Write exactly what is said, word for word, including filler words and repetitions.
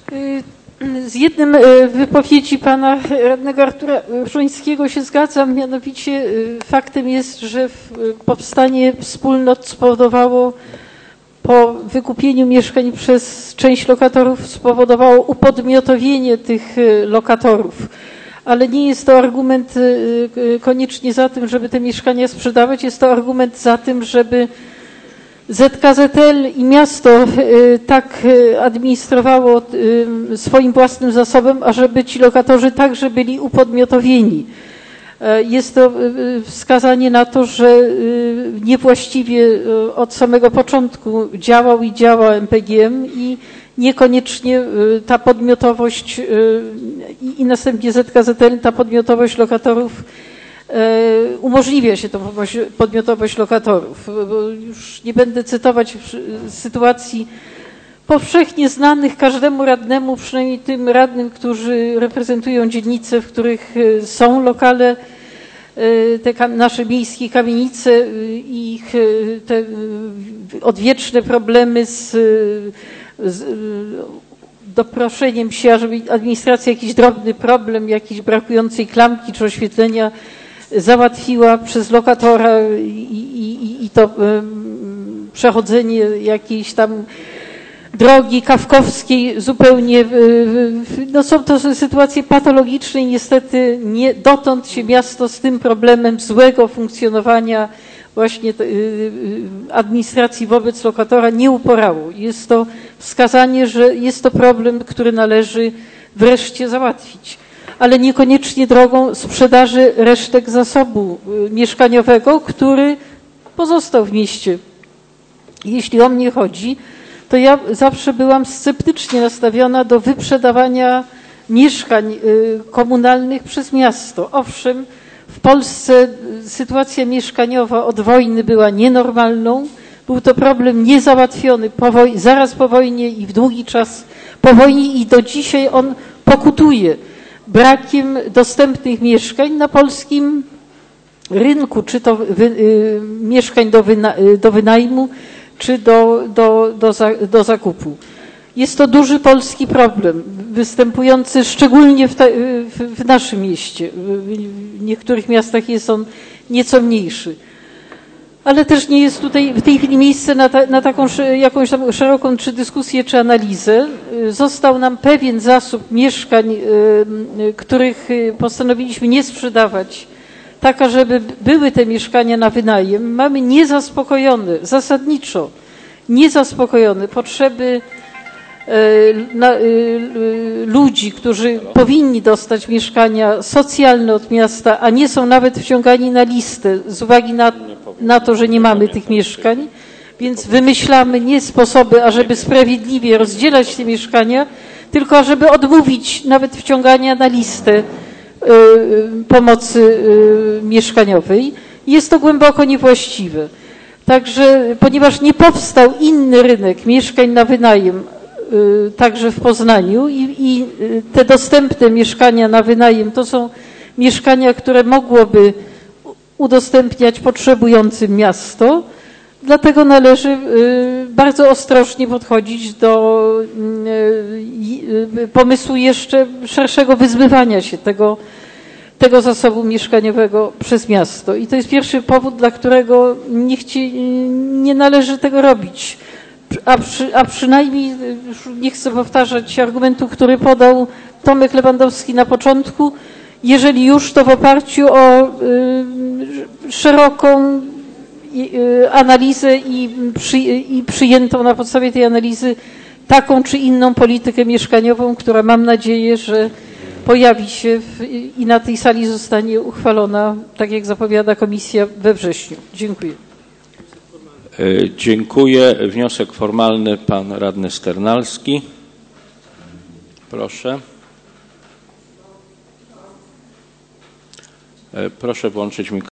Z jednym wypowiedzi pana radnego Artura Ruszońskiego się zgadzam, mianowicie faktem jest, że powstanie wspólnot spowodowało po wykupieniu mieszkań przez część lokatorów spowodowało upodmiotowienie tych lokatorów. Ale nie jest to argument koniecznie za tym, żeby te mieszkania sprzedawać, jest to argument za tym, żeby Z K Z L i miasto tak administrowało swoim własnym zasobem, ażeby ci lokatorzy także byli upodmiotowieni. Jest to wskazanie na to, że niewłaściwie od samego początku działał i działa M P G M i niekoniecznie ta podmiotowość i następnie Z K Z L, ta podmiotowość lokatorów umożliwia się tą podmiotowość lokatorów. Bo już nie będę cytować sytuacji powszechnie znanych każdemu radnemu, przynajmniej tym radnym, którzy reprezentują dzielnice, w których są lokale, te nasze miejskie kamienice i ich te odwieczne problemy z, z doproszeniem się, żeby administracja jakiś drobny problem, jakiejś brakującej klamki czy oświetlenia załatwiła przez lokatora i, i, i to um, przechodzenie jakiejś tam drogi kafkowskiej zupełnie, no są to sytuacje patologiczne i niestety nie, dotąd się miasto z tym problemem złego funkcjonowania właśnie administracji wobec lokatora nie uporało. Jest to wskazanie, że jest to problem, który należy wreszcie załatwić, ale niekoniecznie drogą sprzedaży resztek zasobu mieszkaniowego, który pozostał w mieście. Jeśli o mnie chodzi, to ja zawsze byłam sceptycznie nastawiona do wyprzedawania mieszkań komunalnych przez miasto. Owszem, w Polsce sytuacja mieszkaniowa od wojny była nienormalną. Był to problem niezałatwiony po woj- zaraz po wojnie i w długi czas po wojnie i do dzisiaj on pokutuje brakiem dostępnych mieszkań na polskim rynku, czy to wy, y, mieszkań do, wyna, do wynajmu, czy do, do, do, za, do zakupu. Jest to duży polski problem, występujący szczególnie w, ta, w, w naszym mieście. W niektórych miastach jest on nieco mniejszy. Ale też nie jest tutaj w tej chwili miejsce na, ta, na taką jakąś tam szeroką czy dyskusję, czy analizę. Został nam pewien zasób mieszkań, których postanowiliśmy nie sprzedawać, taka, żeby były te mieszkania na wynajem. Mamy niezaspokojone, zasadniczo niezaspokojone potrzeby na, ludzi, którzy powinni dostać mieszkania socjalne od miasta, a nie są nawet wciągani na listę z uwagi na, na to, że nie mamy tych mieszkań. Więc wymyślamy nie sposoby, ażeby sprawiedliwie rozdzielać te mieszkania, tylko ażeby odmówić nawet wciągania na listę pomocy mieszkaniowej. Jest to głęboko niewłaściwe. Także, ponieważ nie powstał inny rynek mieszkań na wynajem, także w Poznaniu i, i te dostępne mieszkania na wynajem to są mieszkania, które mogłoby udostępniać potrzebującym miasto, dlatego należy bardzo ostrożnie podchodzić do pomysłu jeszcze szerszego wyzbywania się tego, tego zasobu mieszkaniowego przez miasto. I to jest pierwszy powód, dla którego nie, chci, nie należy tego robić. A, przy, a przynajmniej, już nie chcę powtarzać argumentu, który podał Tomek Lewandowski na początku, jeżeli już, to w oparciu o y, szeroką y, analizę i, przy, i przyjętą na podstawie tej analizy taką czy inną politykę mieszkaniową, która mam nadzieję, że pojawi się w, i na tej sali zostanie uchwalona, tak jak zapowiada komisja, we wrześniu. Dziękuję. Dziękuję. Wniosek formalny, pan radny Sternalski. Proszę. Proszę włączyć mikrofon.